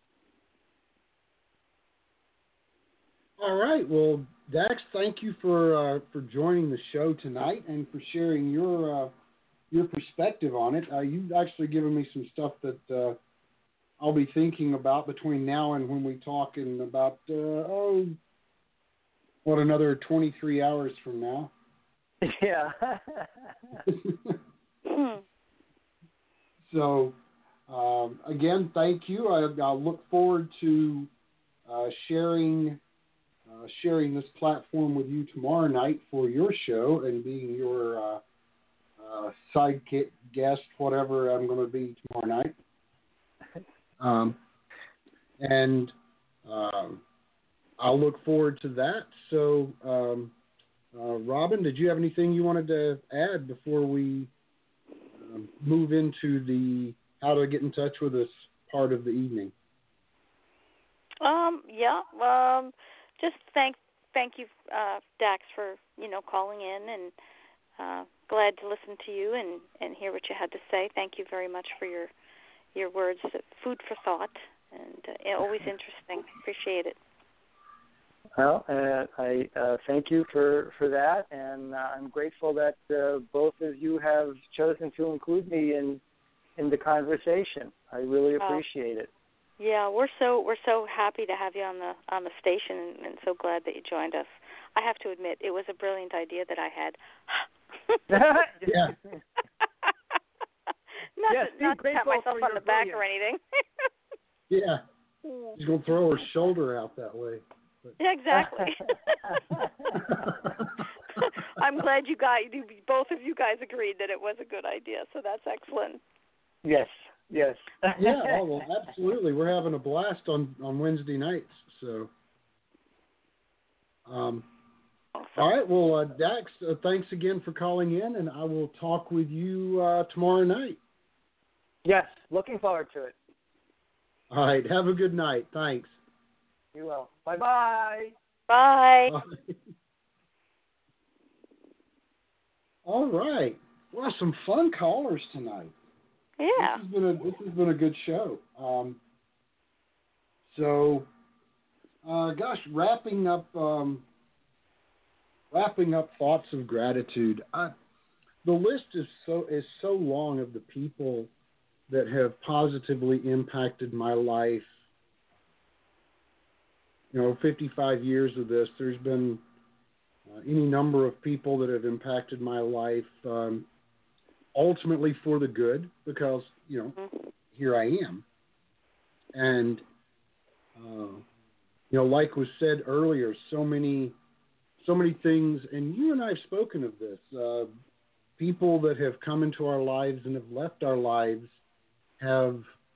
All right. Well, Dax, thank you for uh, for joining the show tonight and for sharing your uh, your perspective on it. Uh, you've actually given me some stuff that uh, I'll be thinking about between now and when we talk in about uh, oh, what, another twenty-three hours from now. yeah. So, um, again, thank you. I, I look forward to uh, sharing. Uh, sharing this platform with you tomorrow night for your show and being your uh, uh, sidekick guest, whatever I'm going to be tomorrow night. Um, and um, I'll look forward to that. So, um, uh, Robin, did you have anything you wanted to add before we um, move into the how to get in touch with us part of the evening? Um. Yeah. Um. Just thank thank you, uh, Dax, for you know calling in, and uh, glad to listen to you and, and hear what you had to say. Thank you very much for your your words, food for thought, and uh, always interesting. Appreciate it. Well, uh, I uh, thank you for, for that, and uh, I'm grateful that uh, both of you have chosen to include me in in the conversation. I really appreciate it. Yeah, we're so we're so happy to have you on the on the station, and, and so glad that you joined us. I have to admit, it was a brilliant idea that I had. Yeah. not Yes, to, not to pat myself on the back or anything. Yeah. She's going to throw her shoulder out that way. But. Yeah, exactly. I'm glad you guys, you, both of you guys agreed that it was a good idea, so that's excellent. Yes, yes. Yeah, oh, well, absolutely. We're having a blast on, on Wednesday nights. So, um, Awesome. All right. Well, uh, Dax, uh, thanks again for calling in, and I will talk with you uh, tomorrow night. Yes, looking forward to it. All right. Have a good night. Thanks. You will. Bye-bye. Bye. Bye. All right. Well, some fun callers tonight. Yeah. This has been a this has been a good show. Um, so, uh, gosh, wrapping up um, wrapping up thoughts of gratitude. I, the list is so is so long of the people that have positively impacted my life you know, fifty-five years of this, there's been uh, any number of people that have impacted my life, um, ultimately for the good, because, you know, Mm-hmm. here I am. And, uh, you know, like was said earlier, so many, so many things, and you and I have spoken of this, uh, people that have come into our lives and have left our lives have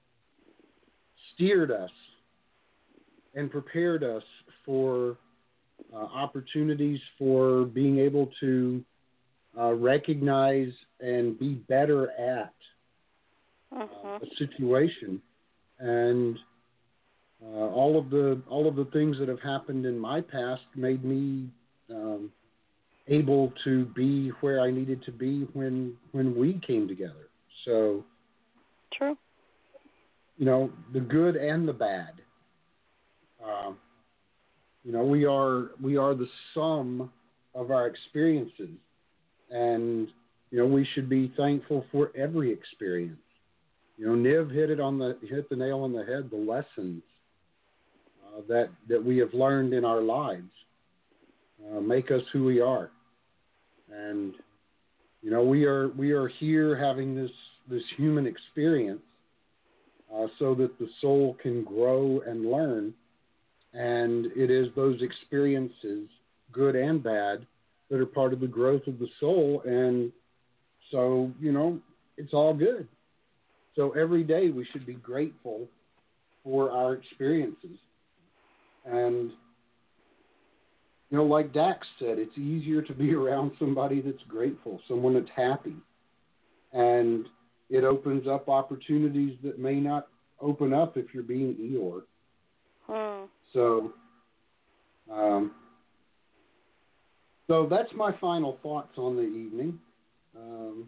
steered us and prepared us for uh, opportunities for being able to uh, recognize and be better at Mm-hmm. uh, a situation. And uh, all of the all of the things that have happened in my past made me um, able to be where I needed to be when when we came together. So, True. you know, the good and the bad. Um, you know, we are we are the sum of our experiences, and you know, we should be thankful for every experience. You know, Niv hit it on the hit the nail on the head. The lessons uh, that that we have learned in our lives uh, make us who we are, and you know, we are we are here having this this human experience uh, so that the soul can grow and learn. And it is those experiences, good and bad, that are part of the growth of the soul. And so, you know, it's all good. So every day we should be grateful for our experiences. And, you know, like Dax said, it's easier to be around somebody that's grateful, someone that's happy. And it opens up opportunities that may not open up if you're being Eeyore. Hmm. So, um, so that's my final thoughts on the evening. Um,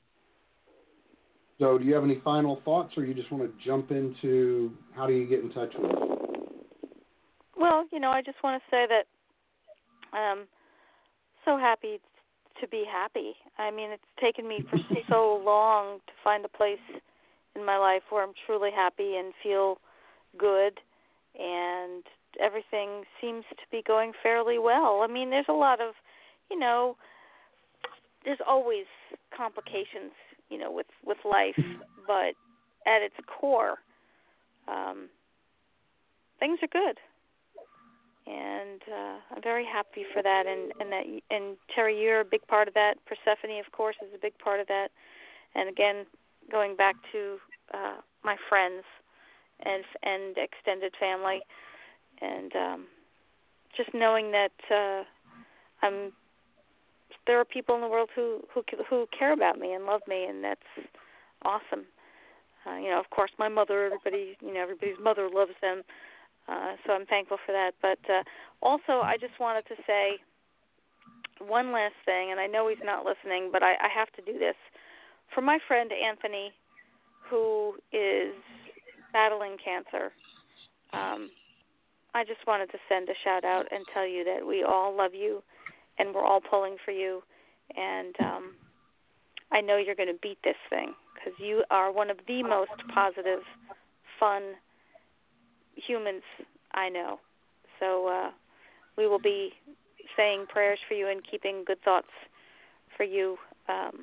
so do you have any final thoughts, or you just want to jump into how do you get in touch with us? Well, you know, I just want to say that I'm so happy to be happy. I mean, it's taken me for so long to find a place in my life where I'm truly happy and feel good, and everything seems to be going fairly well. I mean, there's a lot of, you know, there's always complications, you know, with, with life, but at its core, um, things are good. And uh, I'm very happy for that. And, and that, and Terry, you're a big part of that. Persephone, of course, is a big part of that. And again, going back to uh, my friends and and extended family, and um, just knowing that uh, I'm there are people in the world who, who who care about me and love me, and that's awesome. Uh, you know, of course, my mother, everybody, you know, everybody's mother loves them, uh, so I'm thankful for that. But uh, also, I just wanted to say one last thing, and I know he's not listening, but I, I have to do this. For my friend Anthony, who is battling cancer, um, I just wanted to send a shout out and tell you that we all love you, and we're all pulling for you, and um, I know you're going to beat this thing, because you are one of the most positive, fun humans I know. So uh, we will be saying prayers for you and keeping good thoughts for you um,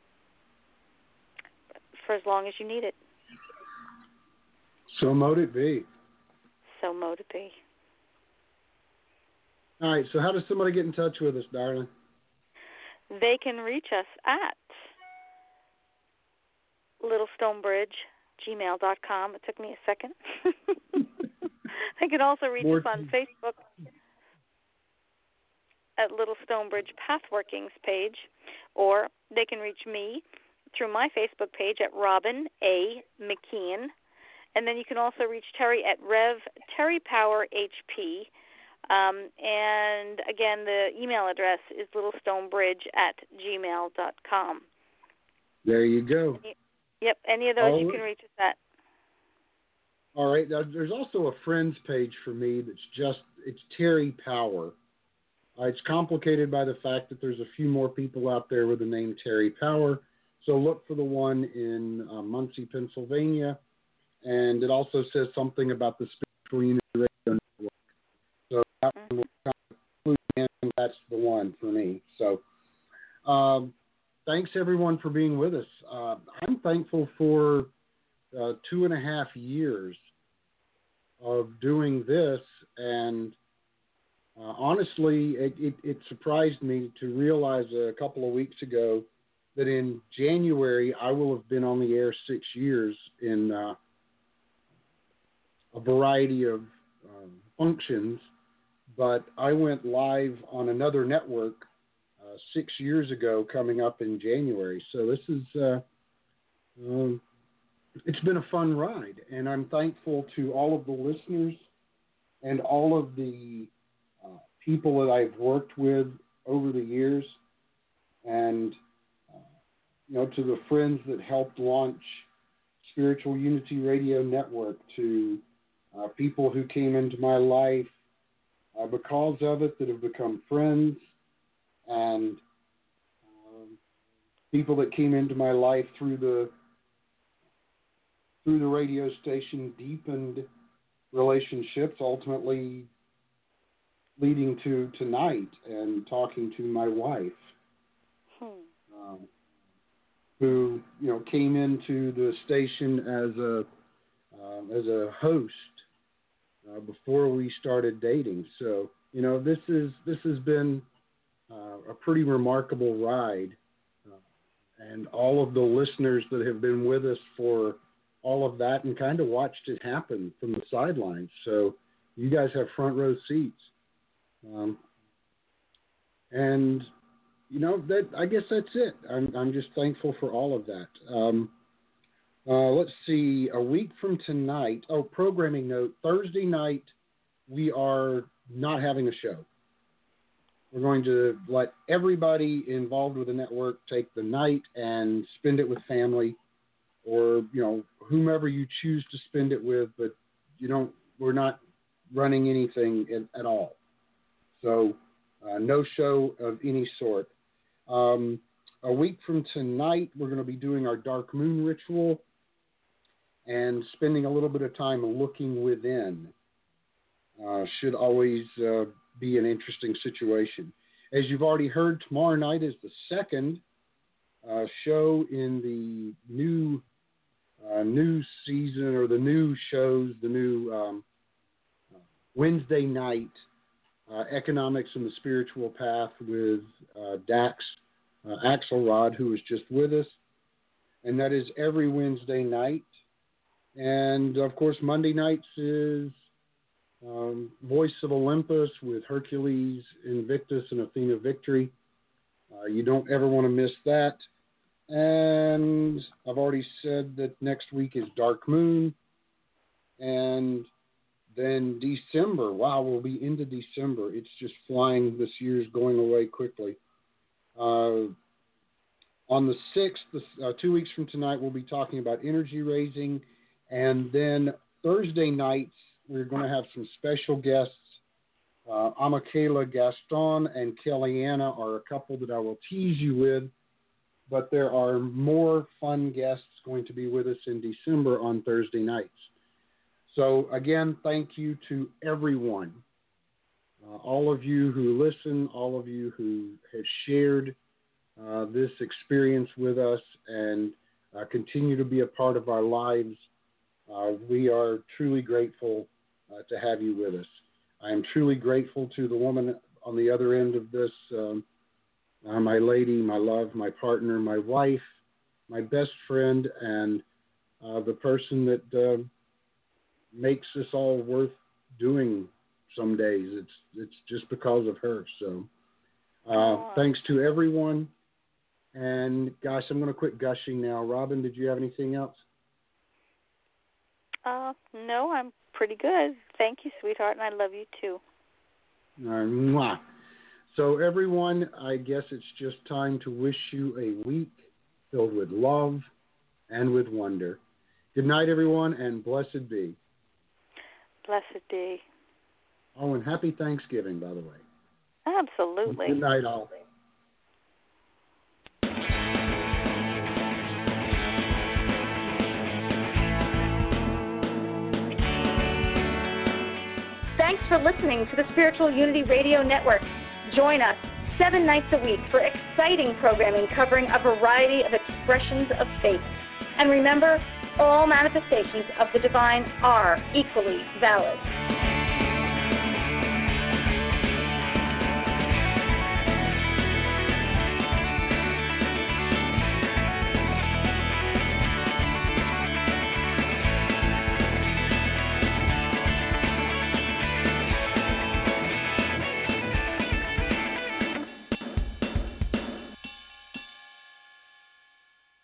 for as long as you need it. So mote it be. So mote it be. All right, so how does somebody get in touch with us, darling? They can reach us at littlestonebridge gmail dot com. It took me a second. They can also reach More us on Facebook at Little Stonebridge Pathworkings page, or they can reach me through my Facebook page at Robin A. McKeon. And then you can also reach Terry at Rev Terry Power H P. Um, and again, the email address is littlestonebridge at gmail dot com. There you go. Any, yep, any of those Oh. you can reach us at. All right. Now, there's also a friends page for me that's just, it's Terry Power. Uh, it's complicated by the fact that there's a few more people out there with the name Terry Power. So look for the one in uh, Muncie, Pennsylvania. And it also says something about the Spiritual Unity Radio Network. Mm-hmm. will kind of clue in, that's the one for me. So, um, thanks everyone for being with us. Uh, I'm thankful for uh, two and a half years of doing this, and uh, honestly, it, it, it surprised me to realize a couple of weeks ago that in January I will have been on the air six years in uh, a variety of um, functions, but I went live on another network uh, six years ago coming up in January. So this is, uh, um, it's been a fun ride, and I'm thankful to all of the listeners and all of the uh, people that I've worked with over the years, and uh, you know, to the friends that helped launch Spiritual Unity Radio Network, to uh, people who came into my life uh, because of it that have become friends, and um, people that came into my life through the through the radio station, deepened relationships, ultimately leading to tonight and talking to my wife, Hmm. um, who you know came into the station as a um, as a host uh, before we started dating. So you know this is this has been uh, a pretty remarkable ride, uh, and all of the listeners that have been with us for all of that and kind of watched it happen from the sidelines. So you guys have front row seats. Um, and, you know, that I guess that's it. I'm, I'm just thankful for all of that. Um, uh, let's see, a week from tonight, oh, programming note, Thursday night, we are not having a show. We're going to let everybody involved with the network take the night and spend it with family, or, you know, whomever you choose to spend it with, but you don't, we're not running anything at, at all. So uh, no show of any sort. Um, a week from tonight, we're going to be doing our Dark Moon ritual and spending a little bit of time looking within. Uh, should always uh, be an interesting situation. As you've already heard, tomorrow night is the second uh, show in the new uh, new season, or the new shows, the new um, Wednesday night uh, Economics and the Spiritual Path with uh, Dax uh, Axelrod, who is just with us. And that is every Wednesday night. And, of course, Monday nights is um, Voice of Olympus with Hercules Invictus and Athena Victory. Uh, you don't ever want to miss that. And I've already said that next week is Dark Moon. And then December, wow, we'll be into December. It's just flying. This year's going away quickly. Uh, on the sixth, uh, two weeks from tonight, we'll be talking about energy raising. And then Thursday nights, we're going to have some special guests. Uh, Amakela Gaston and Kellyanna are a couple that I will tease you with. But there are more fun guests going to be with us in December on Thursday nights. So, again, thank you to everyone, uh, all of you who listen, all of you who have shared uh, this experience with us and uh, continue to be a part of our lives. Uh, we are truly grateful uh, to have you with us. I am truly grateful to the woman on the other end of this, um, uh, my lady, my love, my partner, my wife, my best friend, and uh, the person that uh, makes this all worth doing some days. It's it's just because of her. So uh, thanks to everyone. And gosh, I'm going to quit gushing now. Robin, did you have anything else? Uh, no, I'm pretty good. Thank you, sweetheart, and I love you too. Uh, mwah. So everyone, I guess it's just time to wish you a week filled with love and with wonder. Good night, everyone, and blessed be. Blessed be. Oh, and happy Thanksgiving, by the way. Absolutely. Good night, all. Thanks for for listening to the Spiritual Unity Radio Network. Join us seven nights a week for exciting programming covering a variety of expressions of faith. And remember, all manifestations of the divine are equally valid.